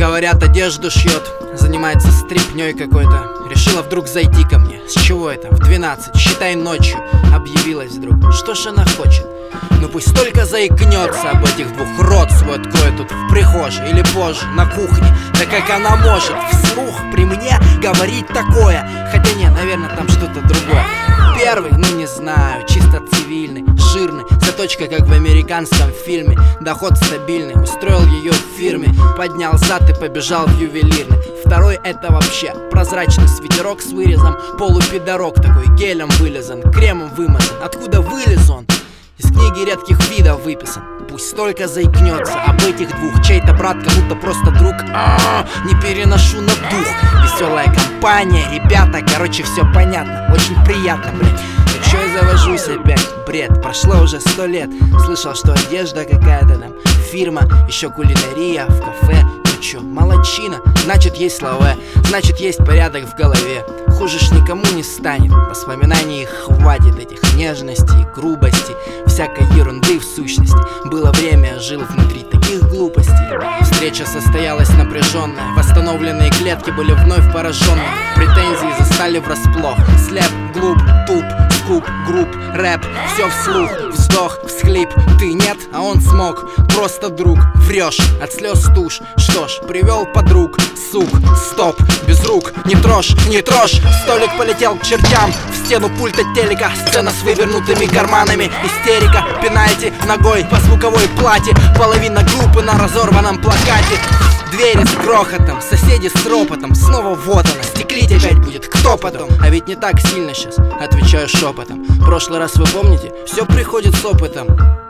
Говорят, одежду шьет, занимается стрипней какой-то. Решила вдруг зайти ко мне. С чего это? В 12, считай ночью. Объявилась вдруг. Что ж она хочет? Ну пусть только заикнется об этих двух. Рот свой откроет тут в прихожей или позже на кухне. Да как она может вслух при мне говорить такое? Хотя нет, наверное, там что-то другое. Первый, ну не знаю, чисто цивильный, жирный, заточка как в американском фильме. Доход стабильный, устроил ее в фирме. Поднял зад и побежал в ювелирный. Второй это вообще прозрачный свитерок с вырезом. Полупидорок такой, гелем вылезан, кремом вымазан. Откуда вылез он? Из книги редких видов выписан. Пусть только заикнется об этих двух. Чей-то брат, кому-то просто друг. Не переношу на дух. Веселая компания, ребята, короче, все понятно. Очень приятно, блин. Ну чё я завожусь опять? Бред, прошло уже 100 лет. Слышал, что одежда какая-то там, фирма, еще кулинария в кафе. Ну чё, молодчина, значит есть слова, значит есть порядок в голове. Хуже ж никому не станет. Воспоминаний хватит, этих нежностей, грубостей, всякой ерунды в сущности. Было время, я жил внутри таких глупостей. Встреча состоялась напряженная. Восстановленные клетки были вновь пораженные. Претензии застали врасплох. Слеп, глуп, туп, скуп, групп, рэп. Все вслух, вздох, всхлип. Ты нет, а он смог. Просто друг, врешь, от слез тушь. Что ж, привел подруг, сук, стоп, без рук, не трожь, не трожь. Столик полетел к чертям, в стену пульта телека. Сцена с вывернутыми карманами, истерика. Пенальти ногой по звуковой плате. Половина группы на разорванном плакате. Двери с грохотом, соседи с ропотом. Снова вот она, стеклить опять будет, кто потом? А ведь не так сильно сейчас, отвечаю шепотом. Прошлый раз вы помните, все приходит с опытом.